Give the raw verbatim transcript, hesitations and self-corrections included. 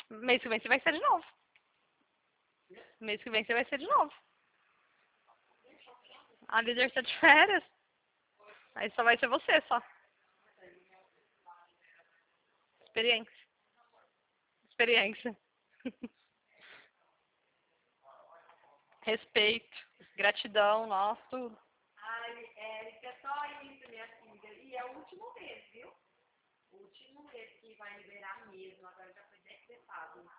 Mês que vem você vai ser de novo. Mês que vem você vai ser de novo. A líder está de férias. Aí só vai ser você, só. Experiência. Experiência. Respeito. Gratidão, nossa, tudo. Ai, Érica, só isso, minha filha. E é o último mês, viu? O último mês que vai liberar mesmo. Agora já foi decretado.